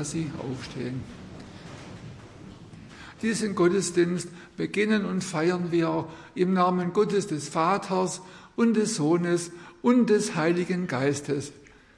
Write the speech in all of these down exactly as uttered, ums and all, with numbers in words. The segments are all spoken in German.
dass Sie aufstehen. Diesen Gottesdienst beginnen und feiern wir im Namen Gottes, des Vaters und des Sohnes und des Heiligen Geistes.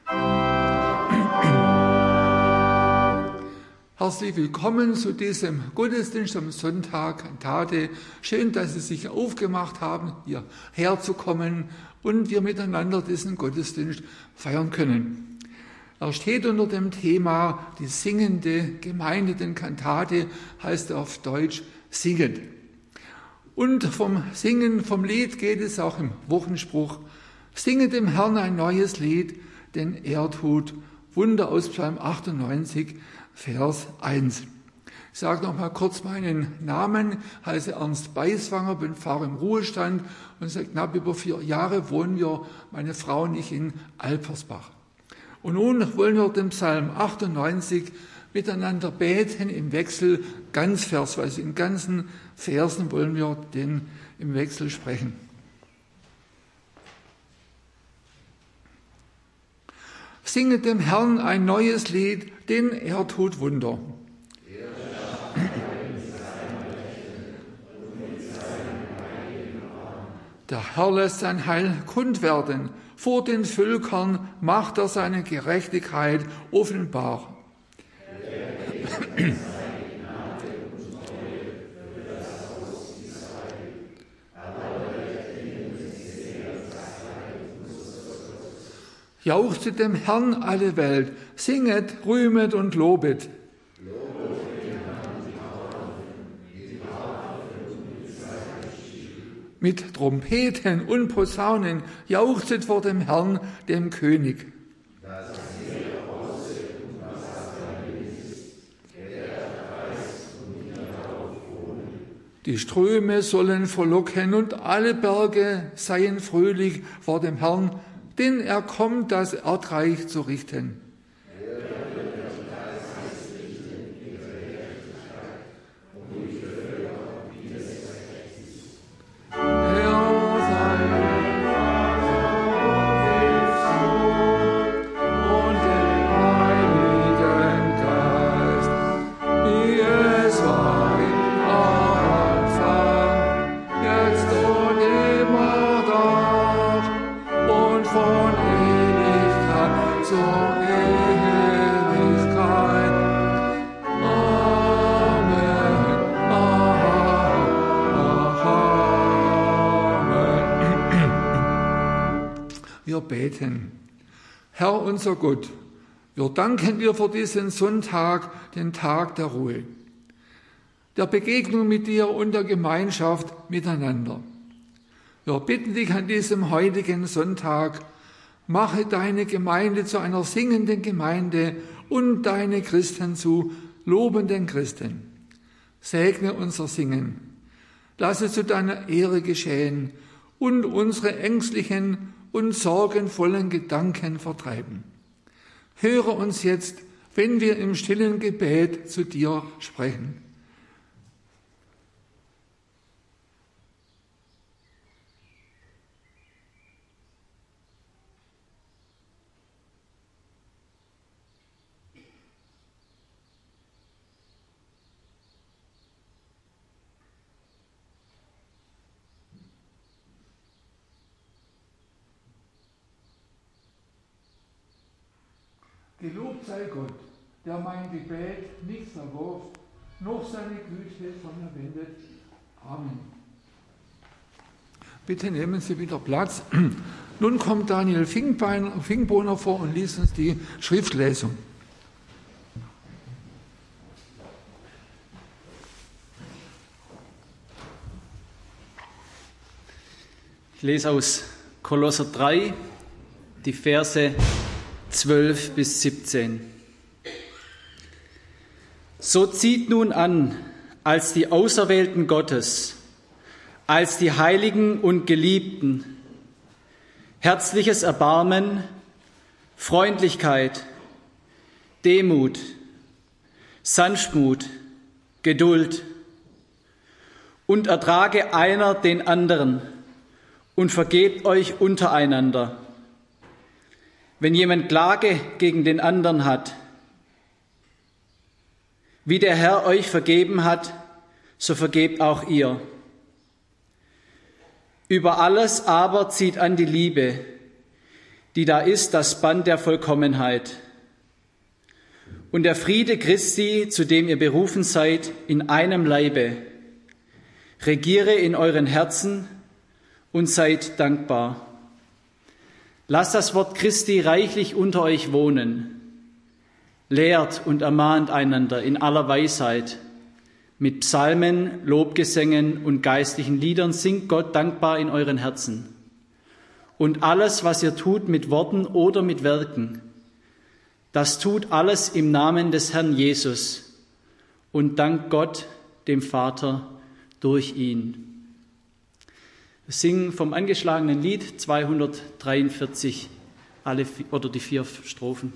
Herzlich willkommen zu diesem Gottesdienst am Sonntag, Kantate. Schön, dass Sie sich aufgemacht haben, hierher zu kommen und wir miteinander diesen Gottesdienst feiern können. Er steht unter dem Thema die singende Gemeinde, denn Kantate heißt auf Deutsch singen. Und vom Singen, vom Lied geht es auch im Wochenspruch. Singe dem Herrn ein neues Lied, denn er tut Wunder, aus Psalm achtundneunzig, Vers eins. Ich sage noch mal kurz meinen Namen, heiße Ernst Beiswanger, bin Pfarrer im Ruhestand und seit knapp über vier Jahre wohnen wir, meine Frau und ich, in Alpersbach. Und nun wollen wir den Psalm achtundneunzig miteinander beten im Wechsel, ganz versweise, in ganzen Versen wollen wir den im Wechsel sprechen. Singe dem Herrn ein neues Lied, denn er tut Wunder. Der Herr lässt sein Heil kund werden. Vor den Völkern macht er seine Gerechtigkeit offenbar. Jauchzet dem Herrn alle Welt, singet, rühmet und lobet. Mit Trompeten und Posaunen jauchzet vor dem Herrn, dem König. Die Ströme sollen verlocken und alle Berge seien fröhlich vor dem Herrn, denn er kommt, das Erdreich zu richten. Wir beten. Herr unser Gott, wir danken dir für diesen Sonntag, den Tag der Ruhe, der Begegnung mit dir und der Gemeinschaft miteinander. Wir bitten dich an diesem heutigen Sonntag, mache deine Gemeinde zu einer singenden Gemeinde und deine Christen zu lobenden Christen. Segne unser Singen, lass es zu deiner Ehre geschehen und unsere ängstlichen und sorgenvollen Gedanken vertreiben. Höre uns jetzt, wenn wir im stillen Gebet zu dir sprechen. Gelobt sei Gott, der mein Gebet nicht verworf, noch seine Güte von mir wendet. Amen. Bitte nehmen Sie wieder Platz. Nun kommt Daniel Fingbohner vor und liest uns die Schriftlesung. Ich lese aus Kolosser drei, die Verse zwölf bis siebzehn. So zieht nun an, als die Auserwählten Gottes, als die Heiligen und Geliebten, herzliches Erbarmen, Freundlichkeit, Demut, Sanftmut, Geduld und ertrage einer den anderen und vergebt euch untereinander. Wenn jemand Klage gegen den anderen hat, Wie der Herr euch vergeben hat, so vergebt auch ihr. Über alles aber zieht an die Liebe, die da ist das Band der Vollkommenheit. Und der Friede Christi, zu dem ihr berufen seid, in einem Leibe, regiere in euren Herzen und seid dankbar. Lasst das Wort Christi reichlich unter euch wohnen. Lehrt und ermahnt einander in aller Weisheit. Mit Psalmen, Lobgesängen und geistlichen Liedern singt Gott dankbar in euren Herzen. Und alles, was ihr tut mit Worten oder mit Werken, das tut alles im Namen des Herrn Jesus und dankt Gott, dem Vater, durch ihn. Wir singen vom angeschlagenen Lied zweihundertdreiundvierzig alle oder die vier Strophen.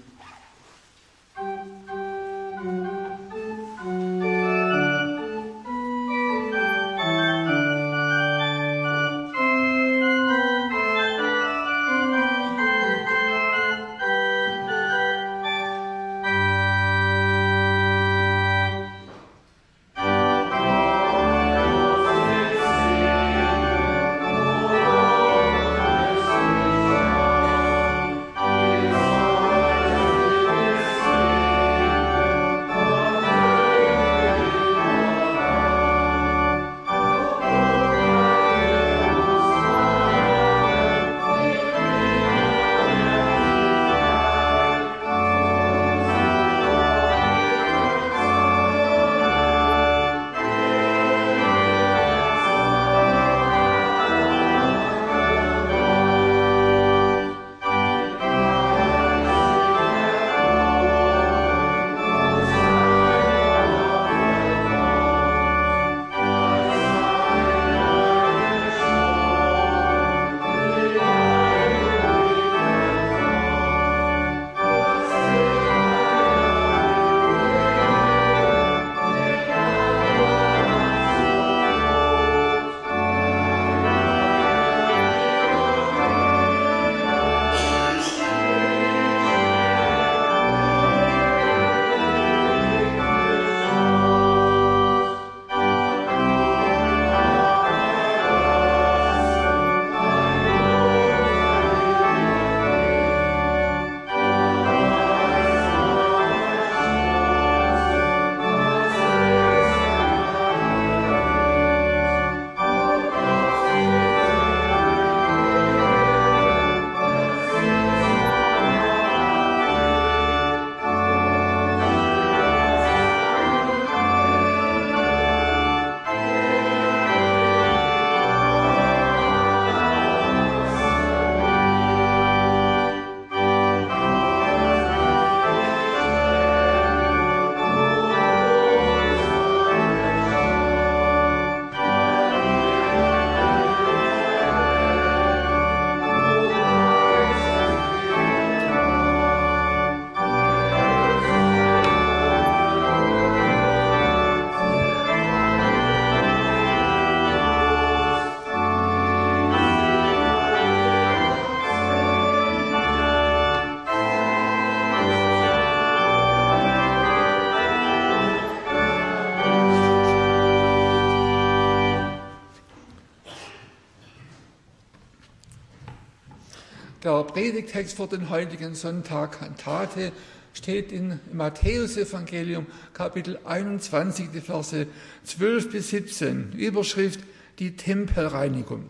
Der Predigtext für den heutigen Sonntag, Kantate, steht in Matthäus-Evangelium, Kapitel einundzwanzig, die Verse zwölf bis siebzehn. Überschrift: die Tempelreinigung.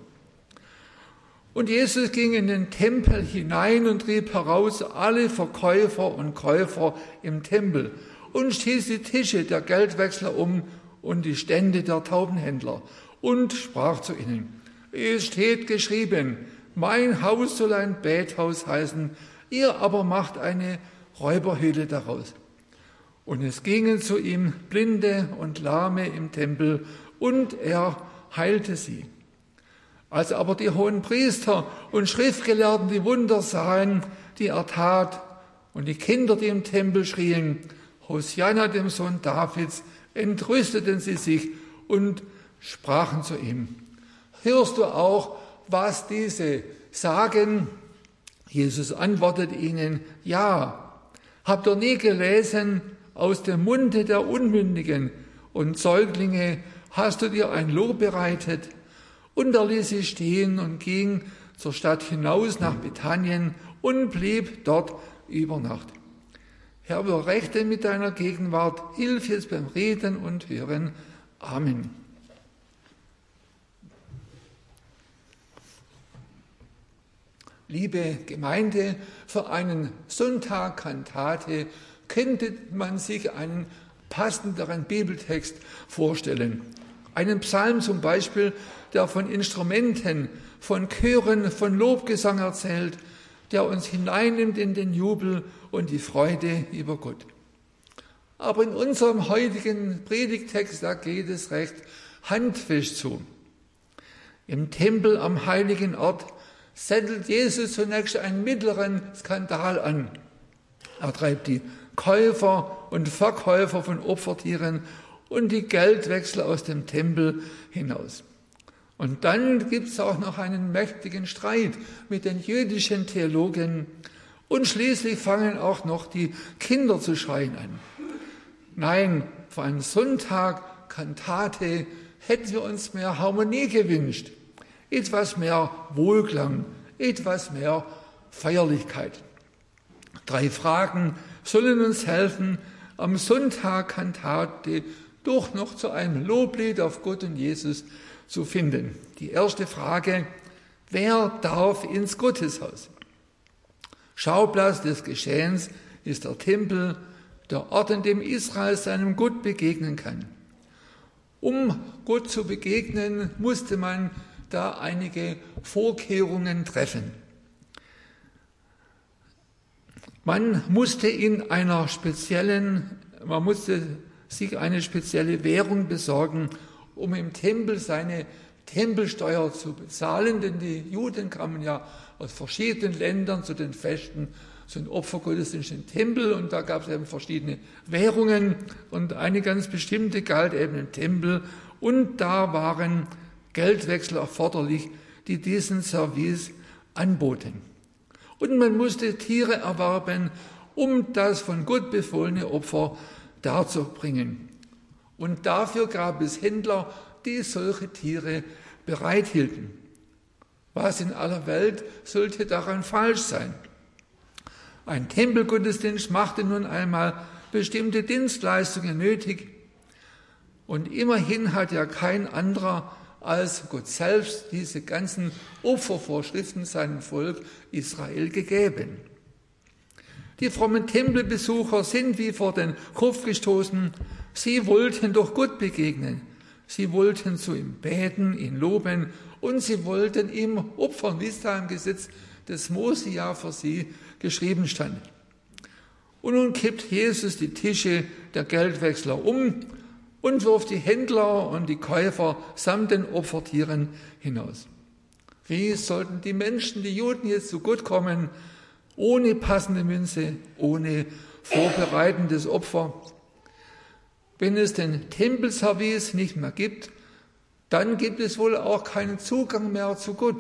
Und Jesus ging in den Tempel hinein und trieb heraus alle Verkäufer und Käufer im Tempel und stieß die Tische der Geldwechsler um und die Stände der Taubenhändler und sprach zu ihnen: Es steht geschrieben, mein Haus soll ein Bethaus heißen, ihr aber macht eine Räuberhöhle daraus. Und es gingen zu ihm Blinde und Lahme im Tempel, und er heilte sie. Als aber die Hohenpriester und Schriftgelehrten die Wunder sahen, die er tat, und die Kinder, die im Tempel schrien, Hosianna dem Sohn Davids, entrüsteten sie sich und sprachen zu ihm: Hörst du auch, was diese sagen? Jesus antwortet ihnen: Ja. Habt ihr nie gelesen, aus dem Munde der Unmündigen und Säuglinge hast du dir ein Lob bereitet. Und er ließ sie stehen und ging zur Stadt hinaus nach Bethanien und blieb dort über Nacht. Herr, überrechte mit deiner Gegenwart, hilf jetzt beim Reden und Hören. Amen. Liebe Gemeinde, für einen Sonntag Kantate könnte man sich einen passenderen Bibeltext vorstellen. Einen Psalm zum Beispiel, der von Instrumenten, von Chören, von Lobgesang erzählt, der uns hineinnimmt in den Jubel und die Freude über Gott. Aber in unserem heutigen Predigtext, da geht es recht handfest zu. Im Tempel am heiligen Ort settelt Jesus zunächst einen mittleren Skandal an. Er treibt die Käufer und Verkäufer von Opfertieren und die Geldwechsler aus dem Tempel hinaus. Und dann gibt es auch noch einen mächtigen Streit mit den jüdischen Theologen und schließlich fangen auch noch die Kinder zu schreien an. Nein, für einen Sonntag Kantate hätten wir uns mehr Harmonie gewünscht, etwas mehr Wohlklang, etwas mehr Feierlichkeit. Drei Fragen sollen uns helfen, am Sonntag Kantate doch noch zu einem Loblied auf Gott und Jesus zu finden. Die erste Frage: Wer darf ins Gotteshaus? Schauplatz des Geschehens ist der Tempel, der Ort, an dem Israel seinem Gott begegnen kann. Um Gott zu begegnen, musste man da einige Vorkehrungen treffen. Man musste in einer speziellen, man musste sich eine spezielle Währung besorgen, um im Tempel seine Tempelsteuer zu bezahlen, denn die Juden kamen ja aus verschiedenen Ländern zu den Festen, zu den Opfergottesdiensten im Tempel, und da gab es eben verschiedene Währungen und eine ganz bestimmte galt eben im Tempel, und da waren Geldwechsel erforderlich, die diesen Service anboten. Und man musste Tiere erwerben, um das von Gott befohlene Opfer darzubringen. Und dafür gab es Händler, die solche Tiere bereithielten. Was in aller Welt sollte daran falsch sein? Ein Tempelgottesdienst machte nun einmal bestimmte Dienstleistungen nötig. Und immerhin hat ja kein anderer als Gott selbst diese ganzen Opfervorschriften seinem Volk Israel gegeben. Die frommen Tempelbesucher sind wie vor den Kopf gestoßen. Sie wollten doch Gott begegnen. Sie wollten zu ihm beten, ihn loben, und sie wollten ihm opfern, wie es da im Gesetz des Mose ja für sie geschrieben stand. Und nun kippt Jesus die Tische der Geldwechsler um und wirft die Händler und die Käufer samt den Opfertieren hinaus. Wie sollten die Menschen, die Juden, jetzt zu Gott kommen, ohne passende Münze, ohne vorbereitendes Opfer? Wenn es den Tempelservice nicht mehr gibt, dann gibt es wohl auch keinen Zugang mehr zu Gott.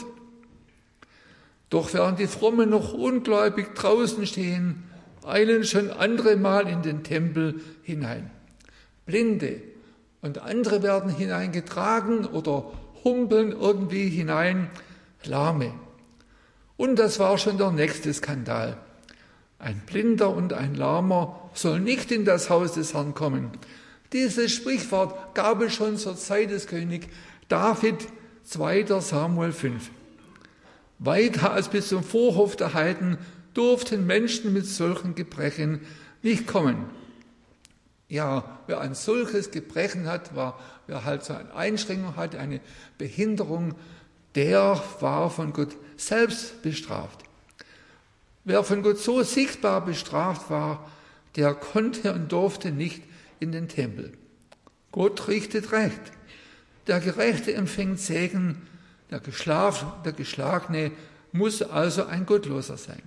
Doch während die Frommen noch ungläubig draußen stehen, eilen schon andere mal in den Tempel hinein. Blinde und andere werden hineingetragen oder humpeln irgendwie hinein, Lahme. Und das war schon der nächste Skandal. Ein Blinder und ein Lahmer soll nicht in das Haus des Herrn kommen. Dieses Sprichwort gab es schon zur Zeit des Königs David, zweiter Samuel fünf. Weiter als bis zum Vorhof der Heiden durften Menschen mit solchen Gebrechen nicht kommen. Ja, wer ein solches Gebrechen hat, war, wer halt so eine Einschränkung hat, eine Behinderung, der war von Gott selbst bestraft. Wer von Gott so sichtbar bestraft war, der konnte und durfte nicht in den Tempel. Gott richtet Recht. Der Gerechte empfängt Segen, der, Geschlaf, der Geschlagene muss also ein Gottloser sein.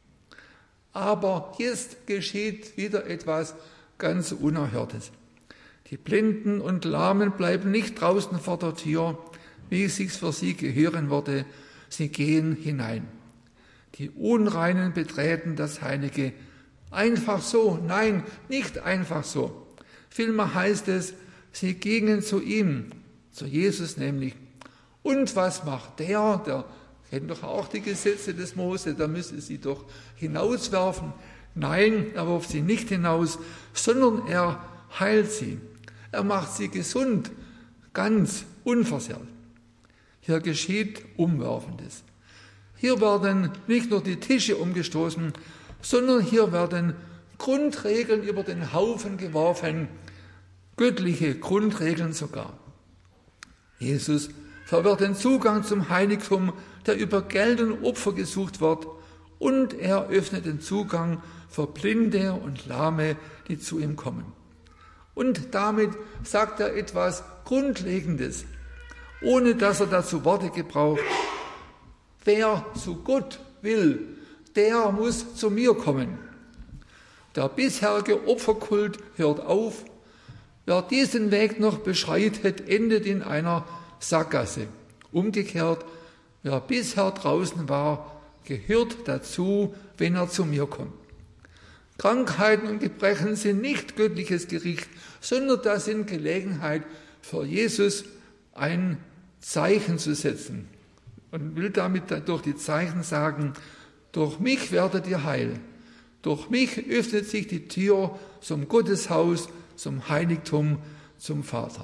Aber jetzt geschieht wieder etwas ganz Unerhörtes. Die Blinden und Lahmen bleiben nicht draußen vor der Tür, wie es sich für sie gehören würde. Sie gehen hinein. Die Unreinen betreten das heilige Einfach so, nein, nicht einfach so. Vielmehr heißt es, sie gingen zu ihm, zu Jesus nämlich. Und was macht der? Der kennt doch auch die Gesetze des Mose, da müsste sie doch hinauswerfen. Nein, er wirft sie nicht hinaus, sondern er heilt sie. Er macht sie gesund, ganz unversehrt. Hier geschieht Umwerfendes. Hier werden nicht nur die Tische umgestoßen, sondern hier werden Grundregeln über den Haufen geworfen, göttliche Grundregeln sogar. Jesus verwehrt den Zugang zum Heiligtum, der über Geld und Opfer gesucht wird, und er öffnet den Zugang für Blinde und Lahme, die zu ihm kommen. Und damit sagt er etwas Grundlegendes, ohne dass er dazu Worte gebraucht. Wer zu Gott will, der muss zu mir kommen. Der bisherige Opferkult hört auf. Wer diesen Weg noch beschreitet, endet in einer Sackgasse. Umgekehrt, wer bisher draußen war, gehört dazu, wenn er zu mir kommt. Krankheiten und Gebrechen sind nicht göttliches Gericht, sondern das sind Gelegenheit für Jesus, ein Zeichen zu setzen. Und will damit durch die Zeichen sagen, durch mich werdet ihr heil. Durch mich öffnet sich die Tür zum Gotteshaus, zum Heiligtum, zum Vater.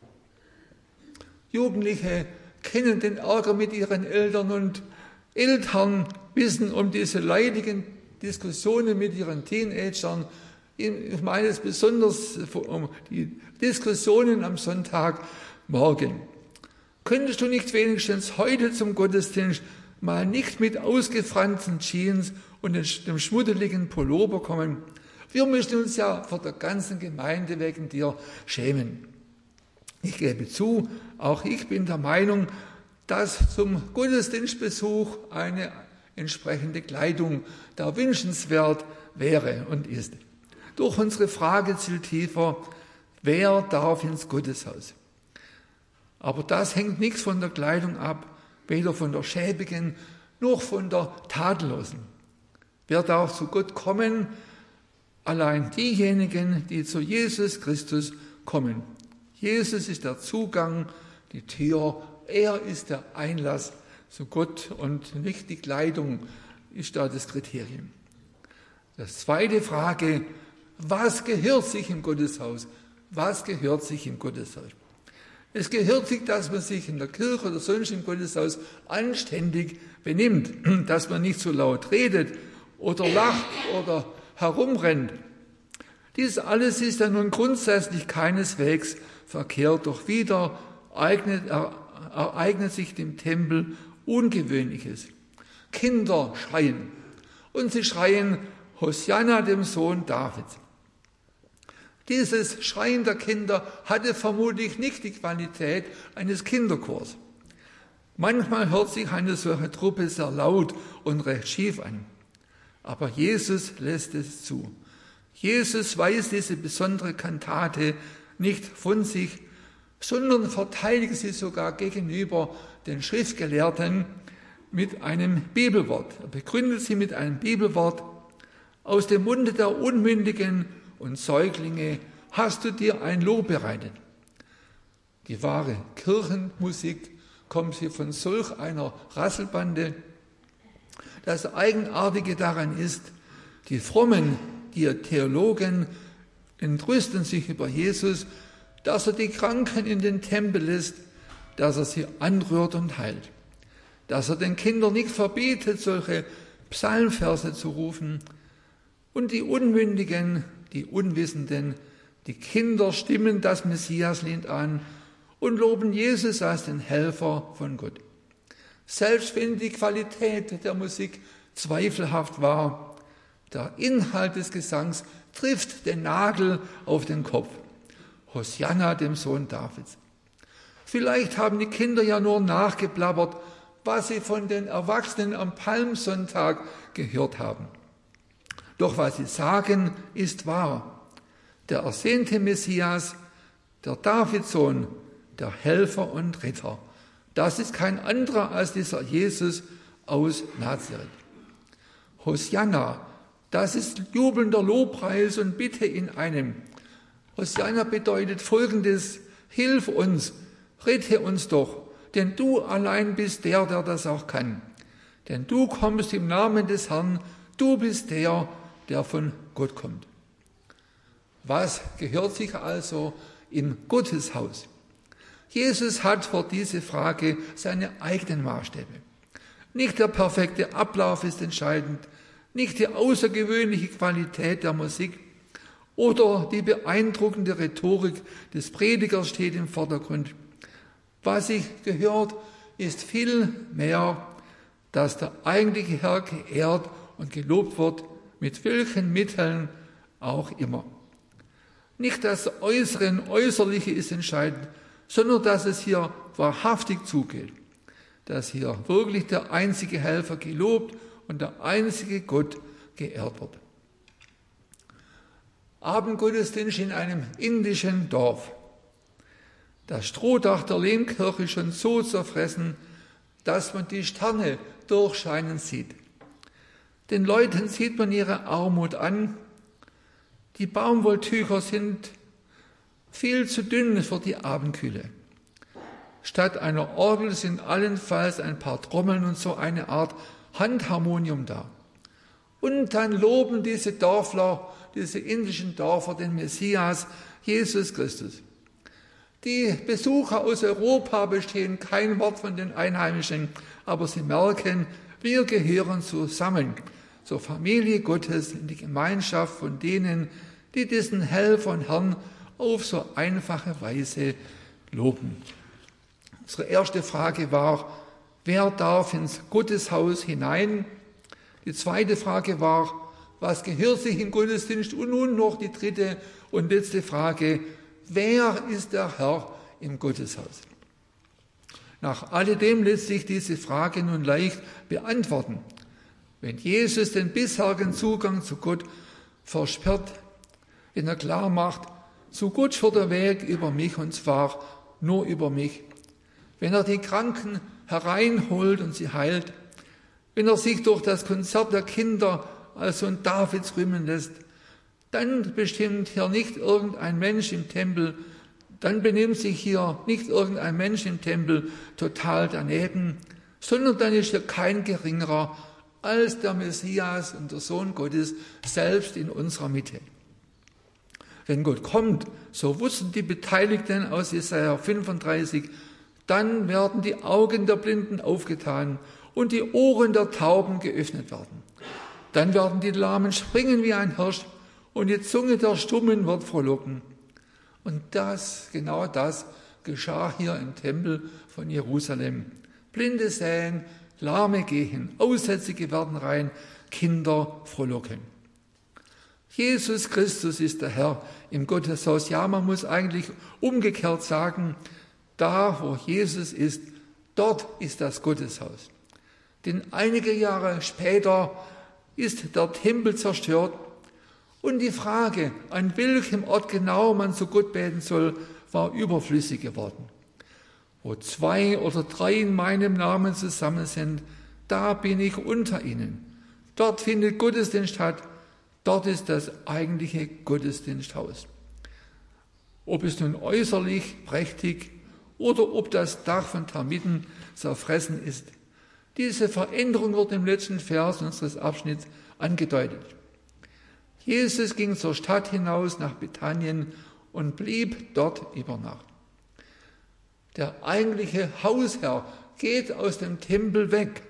Jugendliche kennen den Ärger mit ihren Eltern und Eltern wissen um diese leidigen Diskussionen mit ihren Teenagern. Ich meine es besonders um die Diskussionen am Sonntagmorgen. Könntest du nicht wenigstens heute zum Gottesdienst mal nicht mit ausgefransten Jeans und dem schmuddeligen Pullover kommen? Wir müssen uns ja vor der ganzen Gemeinde wegen dir schämen. Ich gebe zu, auch ich bin der Meinung, dass zum Gottesdienstbesuch eine entsprechende Kleidung da wünschenswert wäre und ist. Doch unsere Frage zielt tiefer, wer darf ins Gotteshaus? Aber das hängt nichts von der Kleidung ab, weder von der schäbigen noch von der tadellosen. Wer darf zu Gott kommen? Allein diejenigen, die zu Jesus Christus kommen. Jesus ist der Zugang, die Tür, er ist der Einlass zu Gott und nicht die Kleidung ist da das Kriterium. Das zweite Frage, was gehört sich im Gotteshaus? Was gehört sich im Gotteshaus? Es gehört sich, dass man sich in der Kirche oder sonst im Gotteshaus anständig benimmt, dass man nicht so laut redet oder lacht oder herumrennt. Dies alles ist ja nun grundsätzlich keineswegs verkehrt, doch wieder eignet, ereignet sich dem Tempel Ungewöhnliches. Kinder schreien und sie schreien Hosianna, dem Sohn Davids. Dieses Schreien der Kinder hatte vermutlich nicht die Qualität eines Kinderchors. Manchmal hört sich eine solche Truppe sehr laut und recht schief an. Aber Jesus lässt es zu. Jesus weist diese besondere Kantate nicht von sich, sondern verteidigt sie sogar gegenüber den Schriftgelehrten mit einem Bibelwort. Er begründet sie mit einem Bibelwort. Aus dem Munde der Unmündigen und Säuglinge hast du dir ein Lob bereitet. Die wahre Kirchenmusik kommt hier von solch einer Rasselbande. Das Eigenartige daran ist, die Frommen, die Theologen entrüsten sich über Jesus, dass er die Kranken in den Tempel lässt, dass er sie anrührt und heilt, dass er den Kindern nicht verbietet, solche Psalmverse zu rufen. Und die Unmündigen, die Unwissenden, die Kinder stimmen das Messiaslied an und loben Jesus als den Helfer von Gott. Selbst wenn die Qualität der Musik zweifelhaft war, der Inhalt des Gesangs trifft den Nagel auf den Kopf. Hosianna, dem Sohn Davids. Vielleicht haben die Kinder ja nur nachgeplappert, was sie von den Erwachsenen am Palmsonntag gehört haben. Doch was sie sagen, ist wahr. Der ersehnte Messias, der Davidsohn, der Helfer und Retter, das ist kein anderer als dieser Jesus aus Nazareth. Hosianna, Das ist jubelnder Lobpreis und Bitte in einem. Hosianna bedeutet Folgendes: Hilf uns, rette uns doch, denn du allein bist der, der das auch kann. Denn du kommst im Namen des Herrn, du bist der, der von Gott kommt. Was gehört sich also in Gottes Haus? Jesus hat vor diese Frage seine eigenen Maßstäbe. Nicht der perfekte Ablauf ist entscheidend, nicht die außergewöhnliche Qualität der Musik oder die beeindruckende Rhetorik des Predigers steht im Vordergrund. Was sich gehört, ist viel mehr, dass der eigentliche Herr geehrt und gelobt wird, mit welchen Mitteln auch immer. Nicht das Äußere und Äußerliche ist entscheidend, sondern dass es hier wahrhaftig zugeht, dass hier wirklich der einzige Helfer gelobt und der einzige Gott geehrt wird. Abendgottesdienst in einem indischen Dorf. Das Strohdach der Lehmkirche schon so zerfressen, dass man die Sterne durchscheinen sieht. Den Leuten sieht man ihre Armut an. Die Baumwolltücher sind viel zu dünn für die Abendkühle. Statt einer Orgel sind allenfalls ein paar Trommeln und so eine Art Handharmonium da. Und dann loben diese Dörfler, diese indischen Dörfer den Messias, Jesus Christus. Die Besucher aus Europa verstehen kein Wort von den Einheimischen, aber sie merken, wir gehören zusammen zur Familie Gottes, in die Gemeinschaft von denen, die diesen Helfer und Herrn auf so einfache Weise loben. Unsere erste Frage war, wer darf ins Gotteshaus hinein? Die zweite Frage war, was gehört sich in Gottesdienst? Und nun noch die dritte und letzte Frage, wer ist der Herr im Gotteshaus? Nach alledem lässt sich diese Frage nun leicht beantworten. Wenn Jesus den bisherigen Zugang zu Gott versperrt, wenn er klar macht, zu Gott führt der Weg über mich und zwar nur über mich. Wenn er die Kranken hereinholt und sie heilt, wenn er sich durch das Konzert der Kinder als so ein Davids rühmen lässt, dann bestimmt hier nicht irgendein Mensch im Tempel, dann benimmt sich hier nicht irgendein Mensch im Tempel total daneben, sondern dann ist er kein geringerer als der Messias und der Sohn Gottes selbst in unserer Mitte. Wenn Gott kommt, so wussten die Beteiligten aus Jesaja fünfunddreißig, dann werden die Augen der Blinden aufgetan und die Ohren der Tauben geöffnet werden. Dann werden die Lahmen springen wie ein Hirsch und die Zunge der Stummen wird frohlocken. Und das, genau das, geschah hier im Tempel von Jerusalem. Blinde säen, Lahme gehen, Aussätzige werden rein, Kinder frohlocken. Jesus Christus ist der Herr im Gotteshaus. Ja, man muss eigentlich umgekehrt sagen, da wo Jesus ist, dort ist das Gotteshaus. Denn einige Jahre später ist der Tempel zerstört und die Frage, an welchem Ort genau man zu Gott beten soll, war überflüssig geworden. Wo zwei oder drei in meinem Namen zusammen sind, da bin ich unter ihnen. Dort findet Gottesdienst statt, dort ist das eigentliche Gottesdiensthaus. Ob es nun äußerlich prächtig oder ob das Dach von Termiten zerfressen ist. Diese Veränderung wird im letzten Vers unseres Abschnitts angedeutet. Jesus ging zur Stadt hinaus nach Bethanien und blieb dort über Nacht. Der eigentliche Hausherr geht aus dem Tempel weg.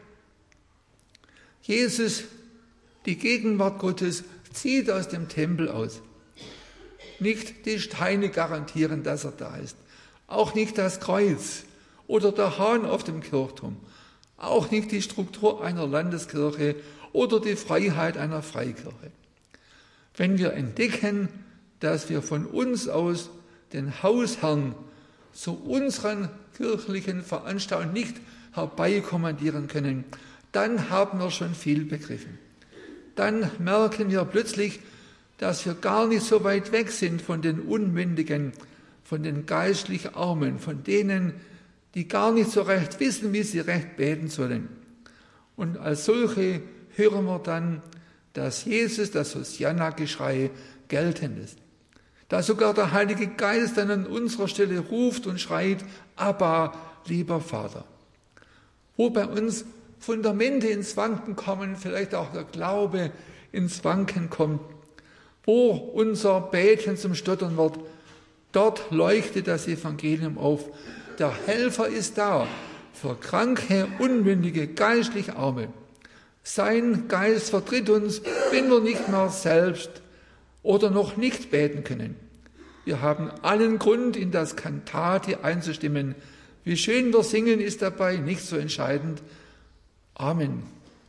Jesus, die Gegenwart Gottes, zieht aus dem Tempel aus. Nicht die Steine garantieren, dass er da ist. Auch nicht das Kreuz oder der Hahn auf dem Kirchturm. Auch nicht die Struktur einer Landeskirche oder die Freiheit einer Freikirche. Wenn wir entdecken, dass wir von uns aus den Hausherrn zu unseren kirchlichen Veranstaltungen nicht herbeikommandieren können, dann haben wir schon viel begriffen. Dann merken wir plötzlich, dass wir gar nicht so weit weg sind von den Unmündigen, von den geistlich Armen, von denen, die gar nicht so recht wissen, wie sie recht beten sollen. Und als solche hören wir dann, dass Jesus das Hosianna-Geschrei gelten lässt. Da sogar der Heilige Geist dann an unserer Stelle ruft und schreit, Abba, lieber Vater. Wo bei uns Fundamente ins Wanken kommen, vielleicht auch der Glaube ins Wanken kommt, wo unser Beten zum Stottern wird, dort leuchtet das Evangelium auf. Der Helfer ist da für Kranke, Unmündige, geistlich Arme. Sein Geist vertritt uns, wenn wir nicht mehr selbst oder noch nicht beten können. Wir haben allen Grund, in das Kantate einzustimmen. Wie schön wir singen, ist dabei nicht so entscheidend. Amen.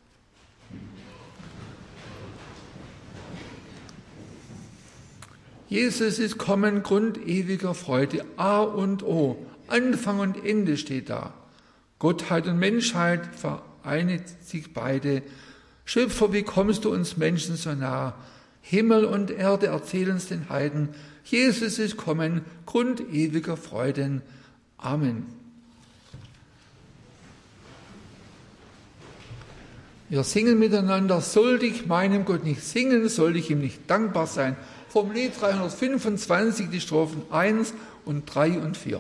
Jesus ist kommen, Grund ewiger Freude, A und O, Anfang und Ende steht da. Gottheit und Menschheit vereinigt sich beide. Schöpfer, wie kommst du uns Menschen so nah? Himmel und Erde erzählen's den Heiden. Jesus ist kommen, Grund ewiger Freuden. Amen. Wir singen miteinander, soll ich meinem Gott nicht singen, soll ich ihm nicht dankbar sein. Vom Lied dreihundertfünfundzwanzig, die Strophen eins und drei und vier.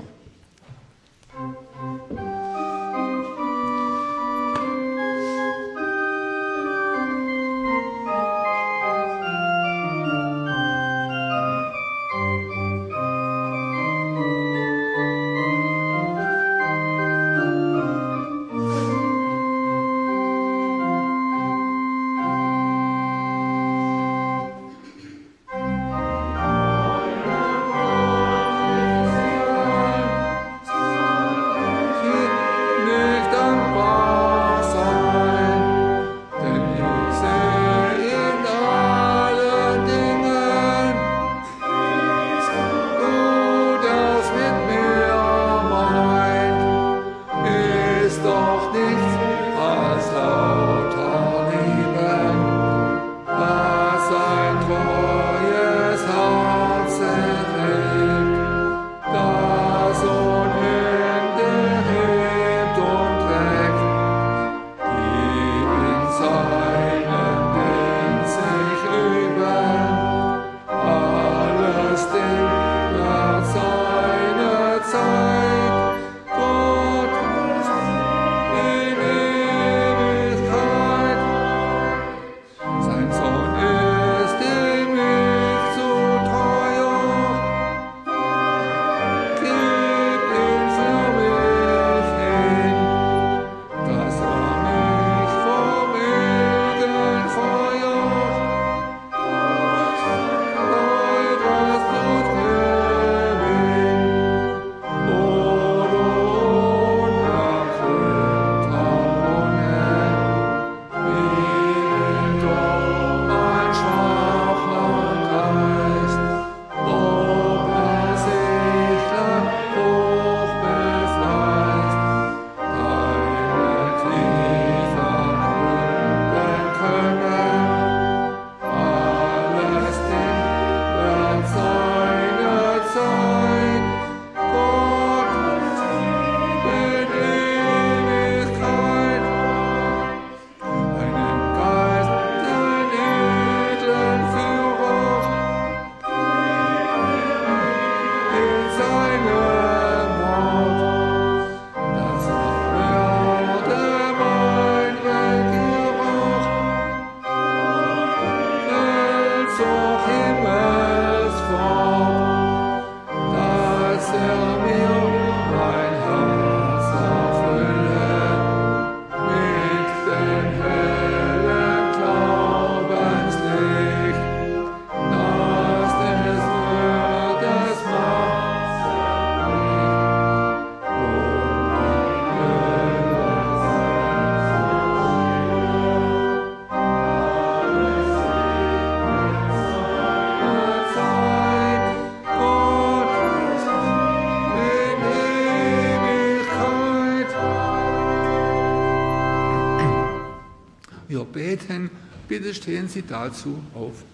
beten. Bitte stehen Sie dazu auf.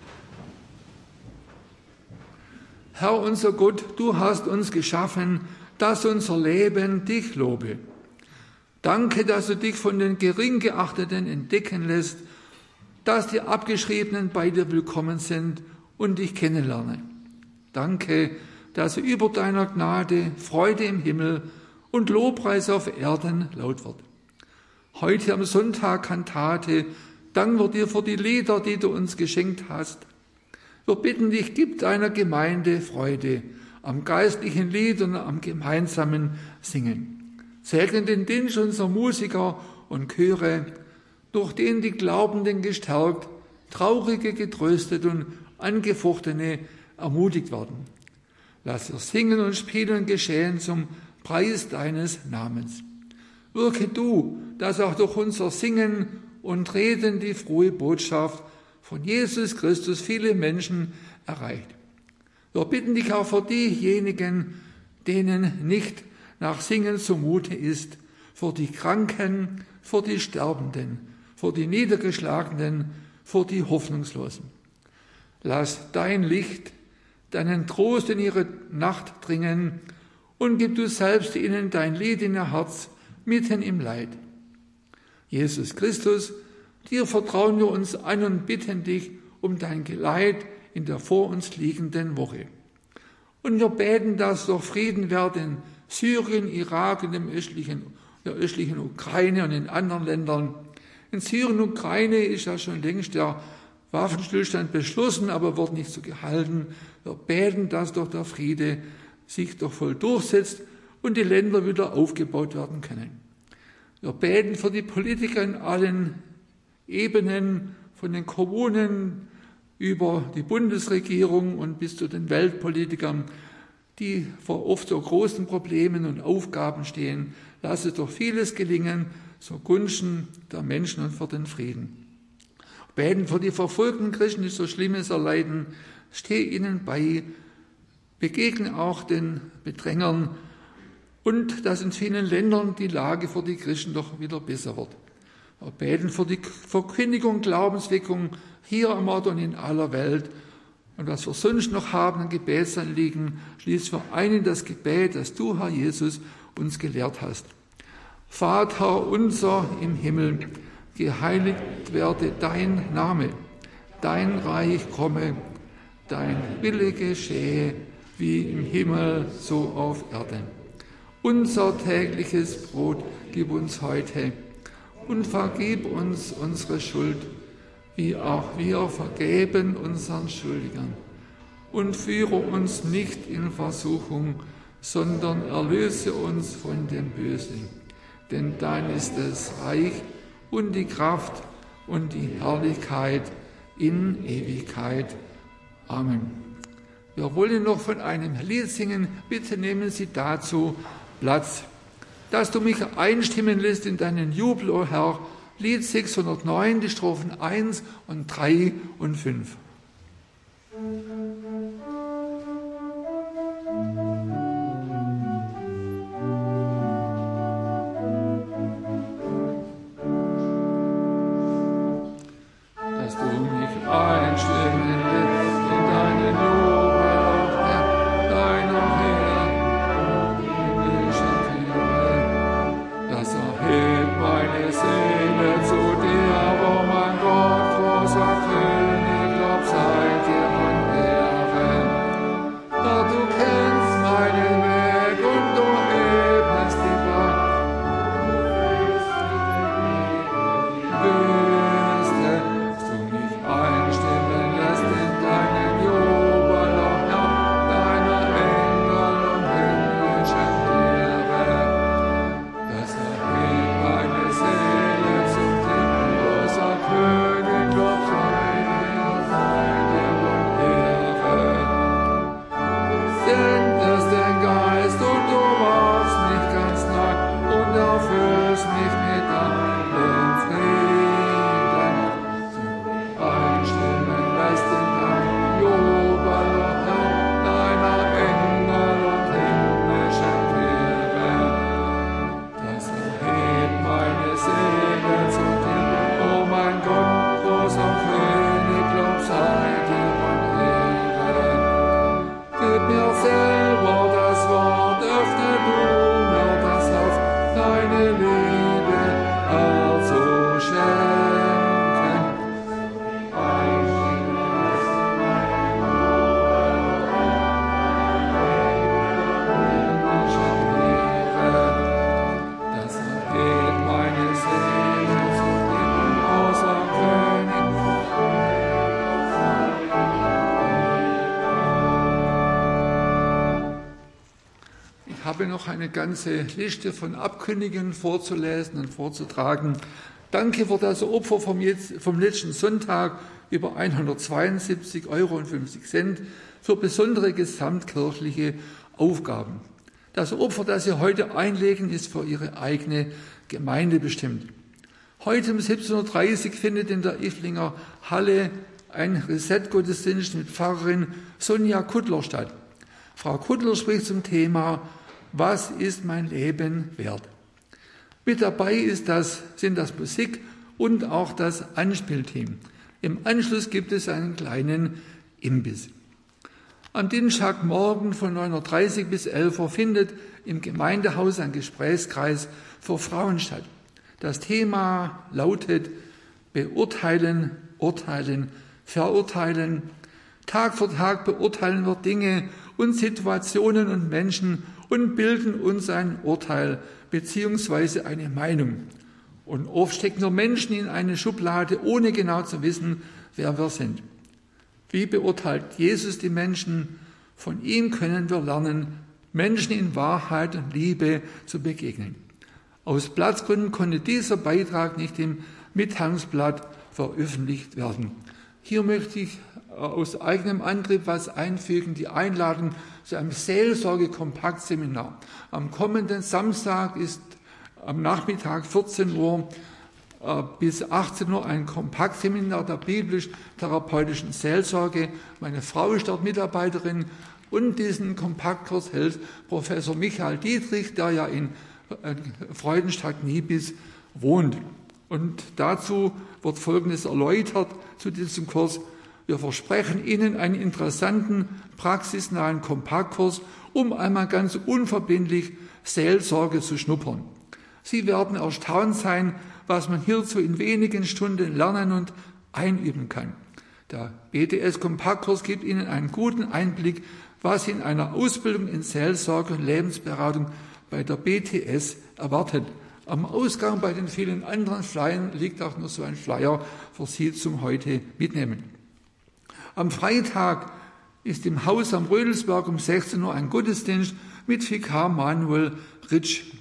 Herr unser Gott, du hast uns geschaffen, dass unser Leben dich lobe. Danke, dass du dich von den Geringgeachteten entdecken lässt dass die Abgeschriebenen bei dir willkommen sind und dich kennenlernen. Danke, dass über deiner Gnade Freude im Himmel und Lobpreis auf Erden laut wird. Heute am Sonntag Kantate danken wir dir für die Lieder, die du uns geschenkt hast. Wir bitten dich, gib deiner Gemeinde Freude am geistlichen Lied und am gemeinsamen Singen. Segne den Dienst unserer Musiker und Chöre, durch den die Glaubenden gestärkt, Traurige getröstet und Angefochtene ermutigt werden. Lass ihr Singen und Spielen geschehen zum Preis deines Namens. Wirke du, dass auch durch unser Singen und Reden die frohe Botschaft von Jesus Christus viele Menschen erreicht. Wir bitten dich auch für diejenigen, denen nicht nach Singen zumute ist, für die Kranken, für die Sterbenden, für die Niedergeschlagenen, für die Hoffnungslosen. Lass dein Licht, deinen Trost in ihre Nacht dringen und gib du selbst ihnen dein Lied in ihr Herz mitten im Leid. Jesus Christus, dir vertrauen wir uns an und bitten dich um dein Geleit in der vor uns liegenden Woche. Und wir beten, dass durch Frieden werden in Syrien, Irak und dem östlichen, der östlichen Ukraine und in anderen Ländern. In Syrien und Ukraine ist ja schon längst der Waffenstillstand beschlossen, aber wird nicht so gehalten. Wir beten, dass durch der Friede sich doch voll durchsetzt und die Länder wieder aufgebaut werden können. Wir beten für die Politiker in allen Ebenen, von den Kommunen über die Bundesregierung und bis zu den Weltpolitikern, die vor oft so großen Problemen und Aufgaben stehen. Lass es doch vieles gelingen, zugunsten der Menschen und für den Frieden. Beten für die verfolgten Christen, die so Schlimmes erleiden. Steh ihnen bei, begegne auch den Bedrängern und dass in vielen Ländern die Lage für die Christen doch wieder besser wird. Wir beten für die Verkündigung, Glaubensweckung hier am Ort und in aller Welt. Und was wir sonst noch haben an Gebetsanliegen, schließen wir ein in das Gebet, das du, Herr Jesus, uns gelehrt hast. Vater unser im Himmel, geheiligt werde dein Name, dein Reich komme, dein Wille geschehe, wie im Himmel, so auf Erden. Unser tägliches Brot gib uns heute und vergib uns unsere Schuld, wie auch wir vergeben unseren Schuldigern. Und führe uns nicht in Versuchung, sondern erlöse uns von dem Bösen. Denn dein ist das Reich und die Kraft und die Herrlichkeit in Ewigkeit. Amen. Wir wollen noch von einem Lied singen. Bitte nehmen Sie dazu Platz. Dass du mich einstimmen lässt in deinen Jubel, o Herr, Lied sechshundertneun, die Strophen eins und drei und fünf. Dass du mich einstimmen lässt in deinen Jubel, Herr, deiner Herr, himmlische Türe, das erhebt meine Seele zu dir, o mein Gott, großer König, Lob sei dir und Ehre. habe noch eine ganze Liste von Abkündigungen vorzulesen und vorzutragen. Danke für das Opfer vom, jetzt, vom letzten Sonntag über hundertzweiundsiebzig Euro und fünfzig Cent für besondere gesamtkirchliche Aufgaben. Das Opfer, das Sie heute einlegen, ist für Ihre eigene Gemeinde bestimmt. Heute um siebzehn Uhr dreißig findet in der Iflinger Halle ein Reset-Gottesdienst mit Pfarrerin Sonja Kuttler statt. Frau Kuttler spricht zum Thema Was ist mein Leben wert? Mit dabei ist das, sind das Musik und auch das Anspielteam. Im Anschluss gibt es einen kleinen Imbiss. Am Dienstagmorgen von neun Uhr dreißig bis elf Uhr findet im Gemeindehaus ein Gesprächskreis für Frauen statt. Das Thema lautet Beurteilen, Urteilen, Verurteilen. Tag für Tag beurteilen wir Dinge und Situationen und Menschen und bilden uns ein Urteil beziehungsweise eine Meinung. Und oft stecken wir Menschen in eine Schublade, ohne genau zu wissen, wer wir sind. Wie beurteilt Jesus die Menschen? Von ihm können wir lernen, Menschen in Wahrheit und Liebe zu begegnen. Aus Platzgründen konnte dieser Beitrag nicht im Mitteilungsblatt veröffentlicht werden. Hier möchte ich aus eigenem Antrieb was einfügen, die Einladung zu einem Seelsorge-Kompaktseminar. Am kommenden Samstag ist am Nachmittag vierzehn Uhr bis achtzehn Uhr ein Kompaktseminar der biblisch-therapeutischen Seelsorge. Meine Frau ist dort Mitarbeiterin und diesen Kompaktkurs hält Professor Michael Dietrich, der ja in Freudenstadt-Niebis wohnt. Und dazu wird Folgendes erläutert zu diesem Kurs. Wir versprechen Ihnen einen interessanten, praxisnahen Kompaktkurs, um einmal ganz unverbindlich Seelsorge zu schnuppern. Sie werden erstaunt sein, was man hierzu in wenigen Stunden lernen und einüben kann. Der B T S-Kompaktkurs gibt Ihnen einen guten Einblick, was in einer Ausbildung in Seelsorge und Lebensberatung bei der B T S erwartet. Am Ausgang bei den vielen anderen Flyern liegt auch noch so ein Flyer für Sie zum heute mitnehmen. Am Freitag ist im Haus am Rödelsberg um sechzehn Uhr ein Gottesdienst mit Vikar Manuel Ritsch.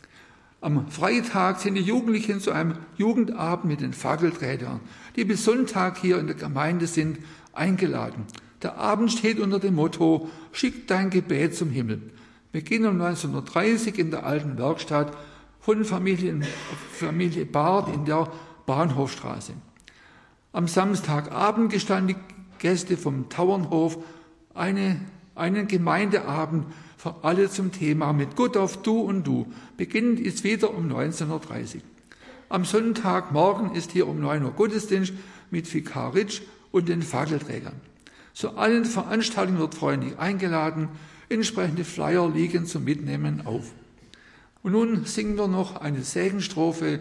Am Freitag sind die Jugendlichen zu einem Jugendabend mit den Fackelträgern, die bis Sonntag hier in der Gemeinde sind, eingeladen. Der Abend steht unter dem Motto Schick dein Gebet zum Himmel. Beginn um neunzehn Uhr dreißig in der alten Werkstatt von Familien, Familie Barth in der Bahnhofstraße. Am Samstagabend gestanden die Gäste vom Tauernhof eine, einen Gemeindeabend für alle zum Thema mit Gott auf Du und Du. Beginnend ist wieder um neunzehn Uhr dreißig. Am Sonntagmorgen ist hier um neun Uhr Gottesdienst mit Vikar Ritsch und den Fackelträgern. Zu allen Veranstaltungen wird freundlich eingeladen. Entsprechende Flyer liegen zum Mitnehmen auf. Und nun singen wir noch eine Segenstrophe.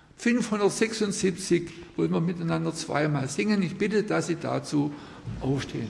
fünfhundertsechsundsiebzig wollen wir miteinander zweimal singen. Ich bitte, dass Sie dazu aufstehen.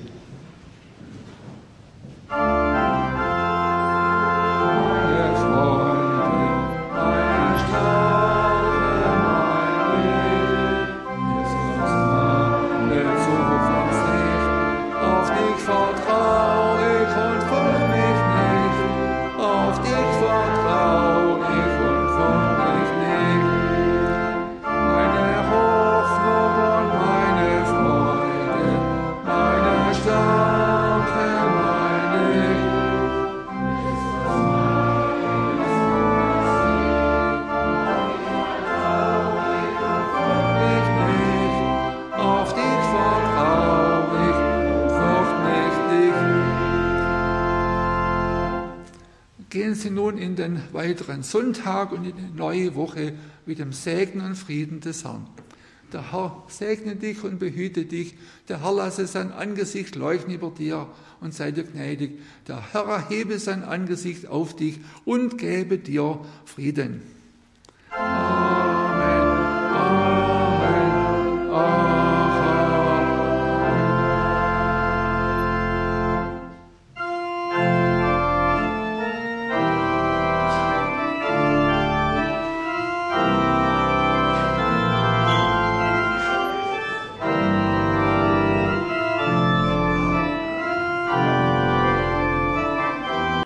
Gehen Sie nun in den weiteren Sonntag und in die neue Woche mit dem Segen und Frieden des Herrn. Der Herr segne dich und behüte dich. Der Herr lasse sein Angesicht leuchten über dir und sei dir gnädig. Der Herr erhebe sein Angesicht auf dich und gebe dir Frieden.